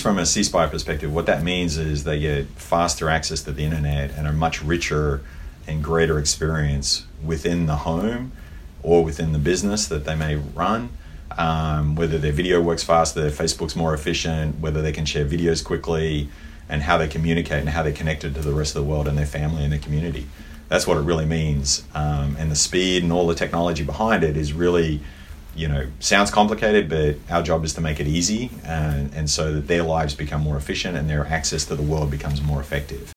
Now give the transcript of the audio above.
From a C Spire perspective, what that means is they get faster access to the internet and a much richer and greater experience within the home or within the business that they may run. Whether their video works faster, their Facebook's more efficient, whether they can share videos quickly, and how they communicate and how they're connected to the rest of the world and their family and their community. That's what it really means. And the speed and all the technology behind it is really, sounds complicated, but our job is to make it easy and so that their lives become more efficient and their access to the world becomes more effective.